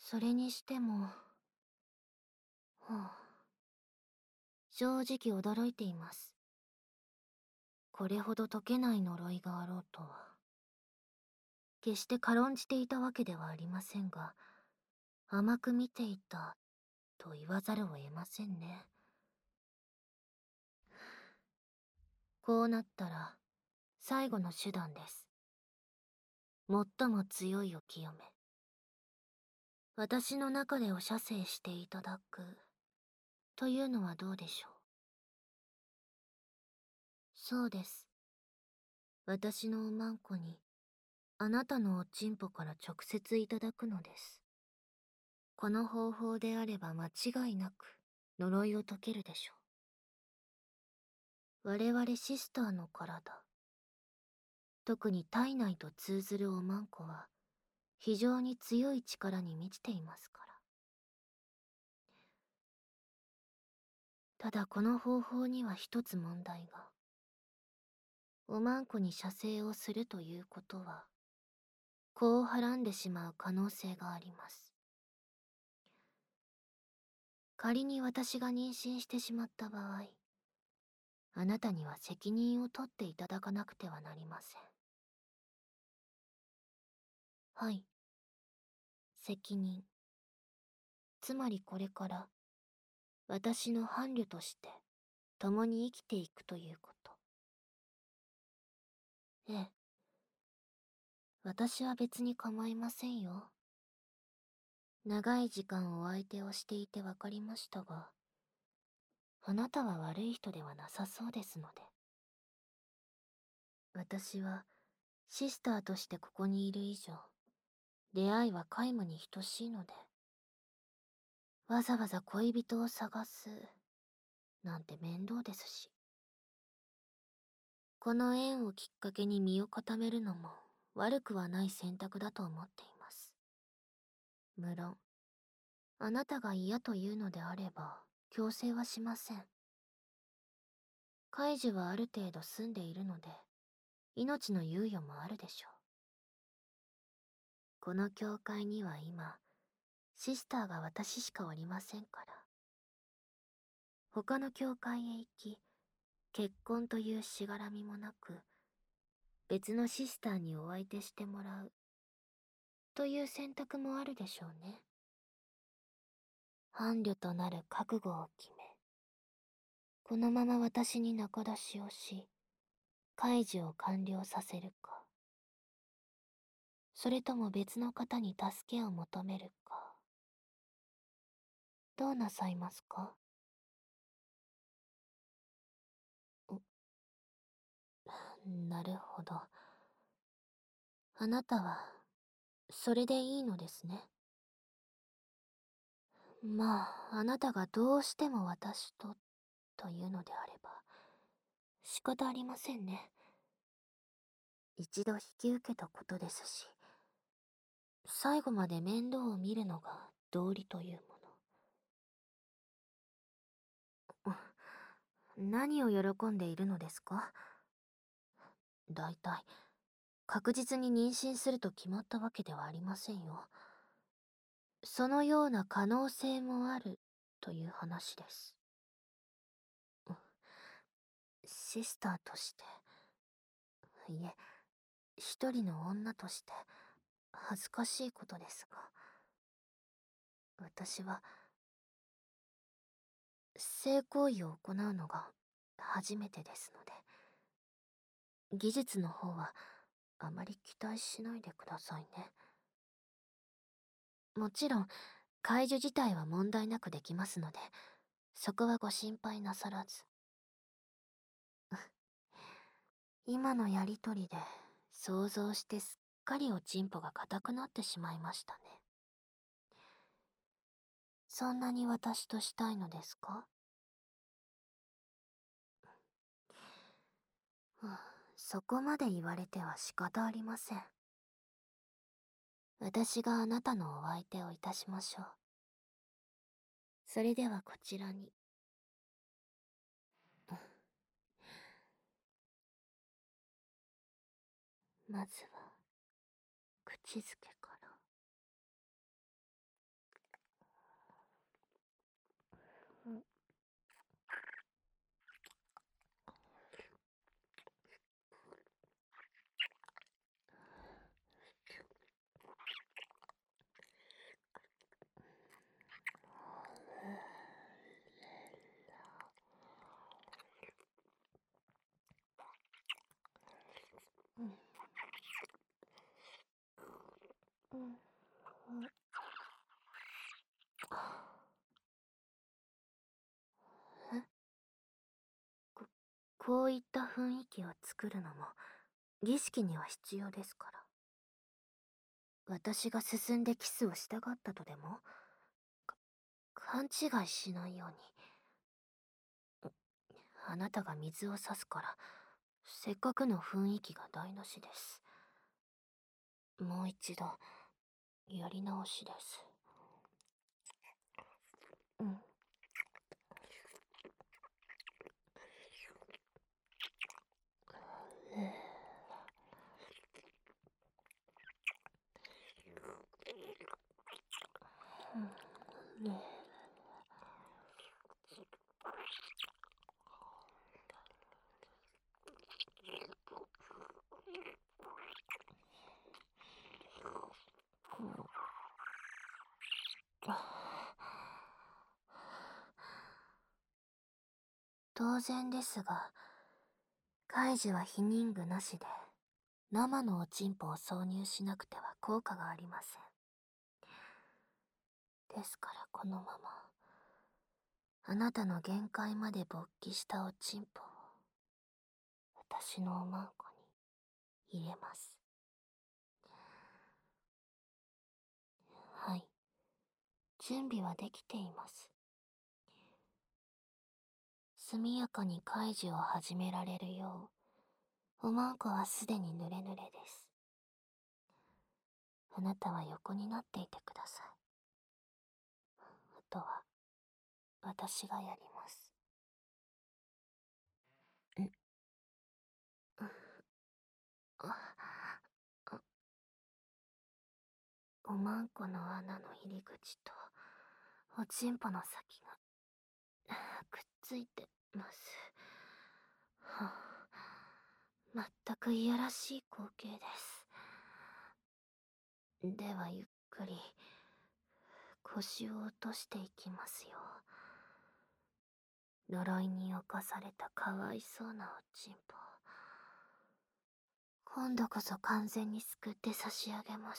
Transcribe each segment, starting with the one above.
それにしても、正直驚いています。これほど解けない呪いがあろうとは。決して軽んじていたわけではありませんが、甘く見ていたと言わざるを得ませんね。こうなったら、最後の手段です。最も強いを清め。私の中でお射精していただく、というのはどうでしょう。そうです。私のおまんこに、あなたのおちんぽから直接いただくのです。この方法であれば間違いなく、呪いを解けるでしょう。我々シスターの体、特に体内と通ずるおまんこは、非常に強い力に満ちていますから。ただこの方法には一つ問題が。おまんこに射精をするということは、子をはらんでしまう可能性があります。仮に私が妊娠してしまった場合、あなたには責任を取っていただかなくてはなりません。はい。責任。つまりこれから、私の伴侶として、共に生きていくということ。ええ。私は別に構いませんよ。長い時間お相手をしていてわかりましたが、あなたは悪い人ではなさそうですので。私は、シスターとしてここにいる以上、出会いは皆無に等しいので、わざわざ恋人を探す、なんて面倒ですし。この縁をきっかけに身を固めるのも悪くはない選択だと思っています。無論、あなたが嫌というのであれば、強制はしません。カイジはある程度済んでいるので、命の猶予もあるでしょう。この教会には今、シスターが私しかおりませんから。他の教会へ行き、結婚というしがらみもなく、別のシスターにお相手してもらう、という選択もあるでしょうね。伴侶となる覚悟を決め、このまま私に仲出しをし、開示を完了させるか、それとも別の方に助けを求めるか、どうなさいますか？なるほど。あなたは、それでいいのですね。まあ、あなたがどうしても私と、というのであれば、仕方ありませんね。一度引き受けたことですし、最後まで面倒を見るのが道理というもの。何を喜んでいるのですか？だいたい、確実に妊娠すると決まったわけではありませんよ。そのような可能性もあるという話です。シスターとして、いえ、一人の女として、恥ずかしいことですが、私は、性行為を行うのが初めてですので、技術の方はあまり期待しないでくださいね。もちろん、解除自体は問題なくできますので、そこはご心配なさらず。今のやりとりで、想像してすっかりおちんぽが硬くなってしまいましたね。そんなに私としたいのですか？そこまで言われては仕方ありません。私があなたのお相手をいたしましょう。それではこちらに。まずは、口づけから。 こういった雰囲気を作るのも儀式には必要ですから。私が進んでキスをしたかったとでも勘違いしないように。あなたが水を差すから、せっかくの雰囲気が台無しです。もう一度、やり直しです。うん。当然ですが、カイジは避妊具なしで、生のおちんぽを挿入しなくては効果がありません。ですからこのまま、あなたの限界まで勃起したおちんぽを、私のおまんこに入れます。はい。準備はできています。速やかに開示を始められるよう、おまんこはすでに濡れ濡れです。あなたは横になっていてください。あとは、私がやります。あおまんこの穴の入り口と、おちんぽの先が、くっついてます。はあ、全くいやらしい光景です。ではゆっくり、腰を落としていきますよ。呪いに侵されたかわいそうなおちんぽ。今度こそ完全に救って差し上げます。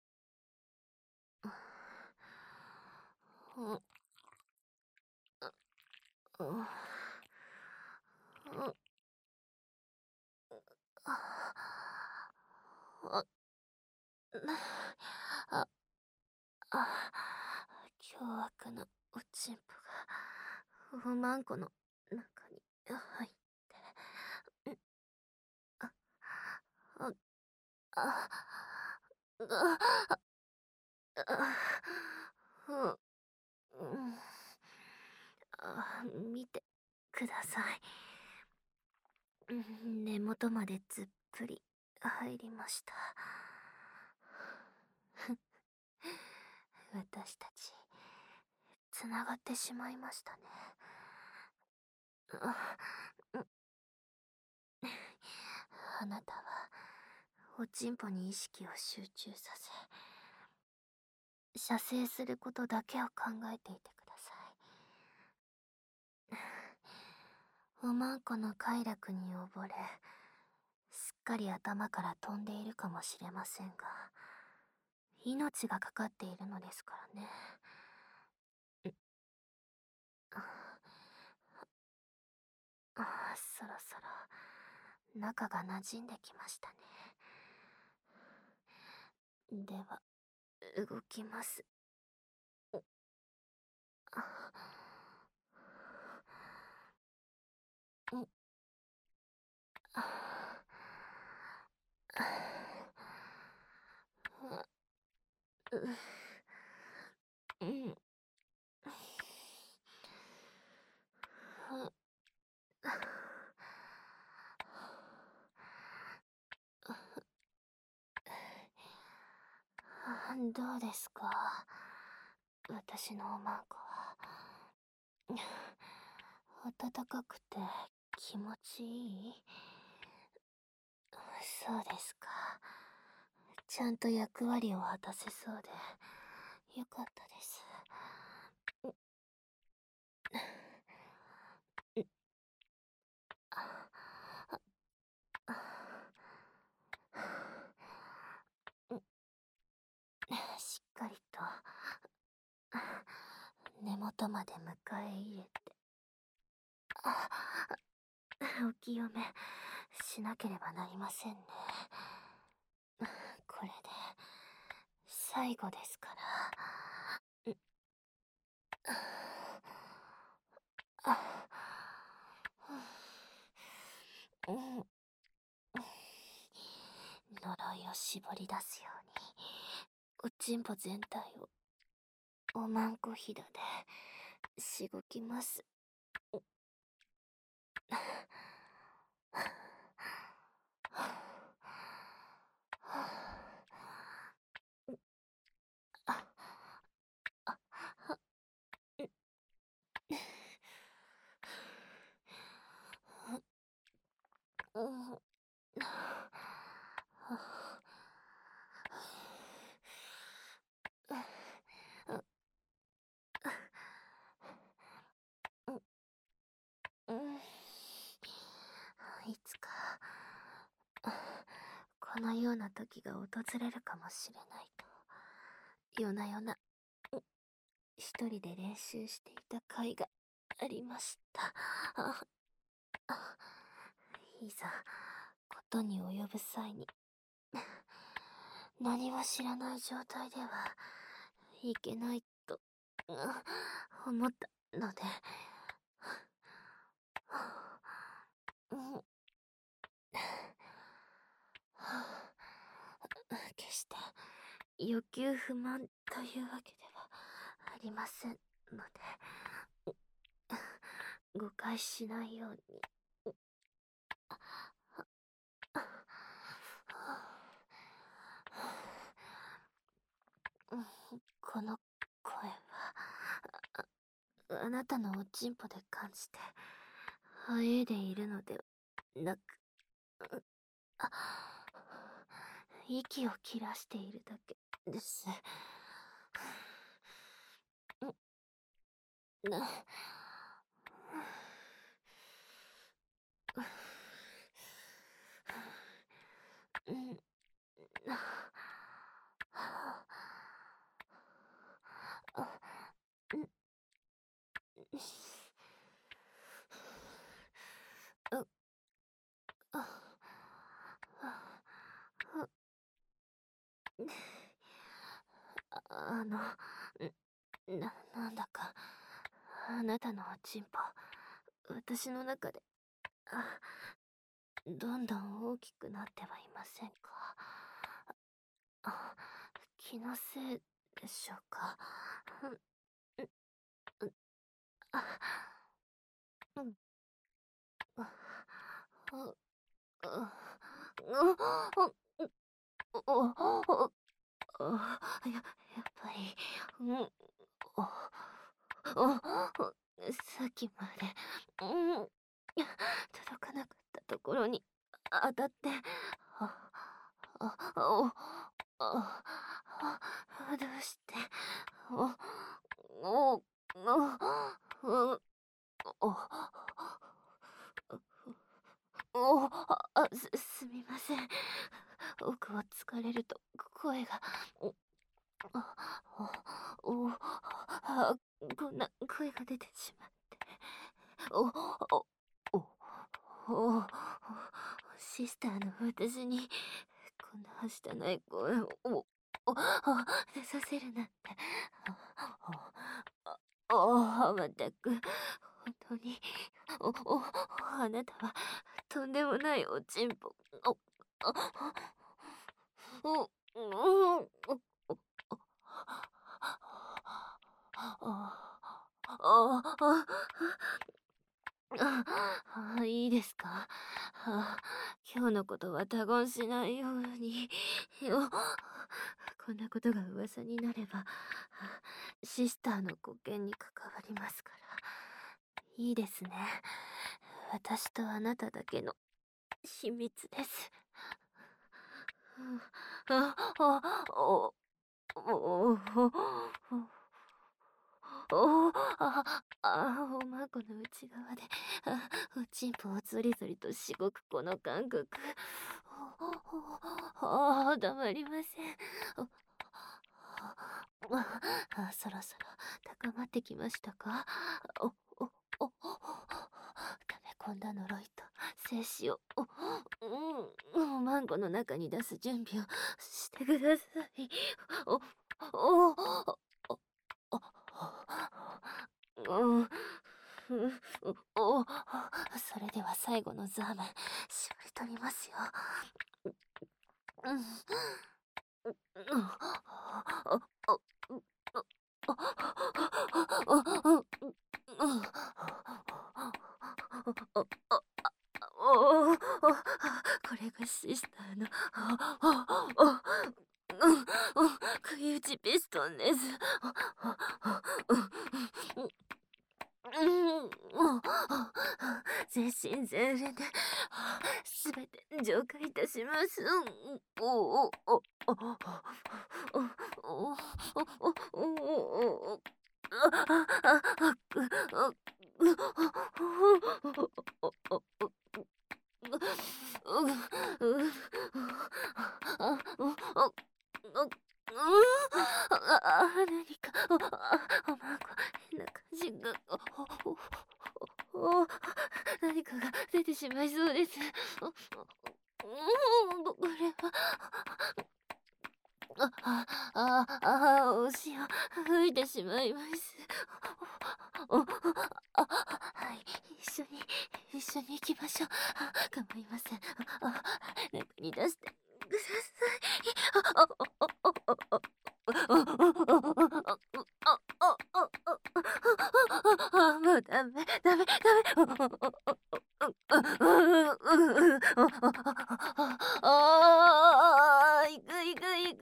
うん、うん、うん、あ、あ、あ、凶悪なおちんぽが、おまんこの中に入って、あ、あ、あ、あ、あ、うん、見てください。根元までずっぷり入りました。私たち、つながってしまいましたね。あなたは、おちんぽに意識を集中させ、射精することだけを考えていてください。おまんこの快楽に溺れ、すっかり頭から飛んでいるかもしれませんが、命がかかっているのですからね。そろそろ中が馴染んできましたね。では、動きます。うん。どうですか、私のおまんこは。暖かくて気持ちいい？そうですか。ちゃんと役割を果たせそうでよかったです。しっ根元まで迎え入れて、あ、お清めしなければなりませんね。これで最後ですから。あ、うん、呪いを絞り出すように、おちんぽ全体をおまんこひだでしごきます。いつかこのような時が訪れるかもしれないと、夜な夜な一人で練習していた甲斐がありました。いざことに及ぶ際に、何も知らない状態ではいけないと思ったので、決して欲求不満というわけではありませんので、誤解しないように。この声は、あなたのおちんぽで感じて、喘いでいるのでなく、あ、息を切らしているだけです。な、うん、あの、なんだか、あなたのおちんぽ、私の中で、どんどん大きくなってはいませんか？あ、気のせいでしょうか？あ、うん、あ、あ、やっぱり、さっきまで、届かなかったところに当たって、あ、あ、お、どうして、お、お、お、すみません。奥をつかれると声が、あ、お、こんな声が出てしまって。お、お、お、お、シスターの私に、こんなはしたない声を、出させるなんて。まったく、本当に、あなたは、とんでもないおちんぽ。お、お、お、いいですか？今日のことは他言しないように。こんなことが噂になれば、シスターの保険に関わりますから。いいですね。私とあなただけの秘密です。あ、お、お、おまこの内側で、おちんぽをゾリゾリとしごくこの感覚。黙りません。そろそろ深まってきましたか？お、お、お、溜め込んだ呪いと精子を、マンゴの中に出す準備をしてください。お、お、お、お、うん、それでは最後のザーマン、絞り取りますよ。うん、うん、おお、これがシスターの、食い打ちピストンです。全身全霊で、すべて浄化いたします。おお、お、お、お、お、お、お、何か、変な感じが、何かが出てしまいそうです。これは、おしを吹いてしまいます。はい、一緒に行きましょう。構いません。中に出してください。もうダメ、ダメ、ダメ。行く、行く、行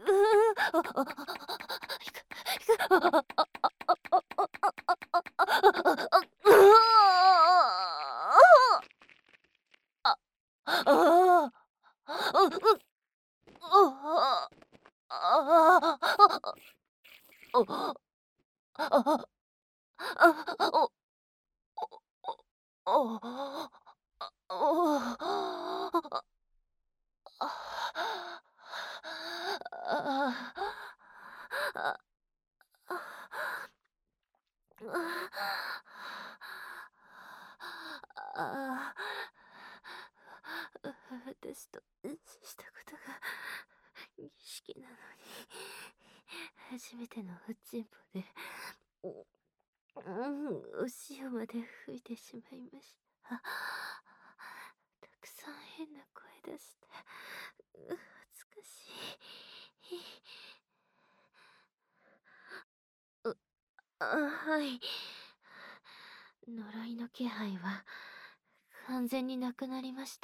く。私としたことが儀式なのに、初めてのおちんぽで、お塩まで吹いてしまいました。たくさん変な声出して、恥ずかしい。はい。呪いの気配は完全になくなりました。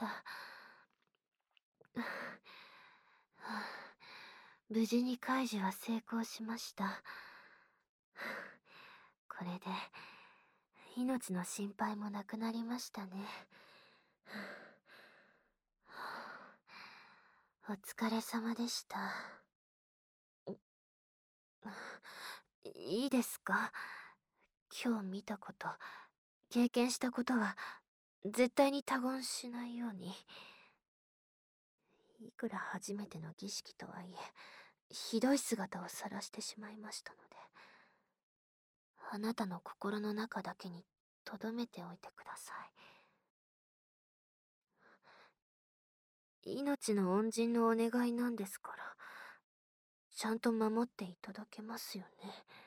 無事に解除は成功しました。これで命の心配もなくなりましたね。お疲れ様でした。いいですか？今日見たこと、経験したことは絶対に他言しないように。いくら初めての儀式とはいえ、ひどい姿を晒してしまいましたので、あなたの心の中だけに留めておいてください。命の恩人のお願いなんですから、ちゃんと守っていただけますよね。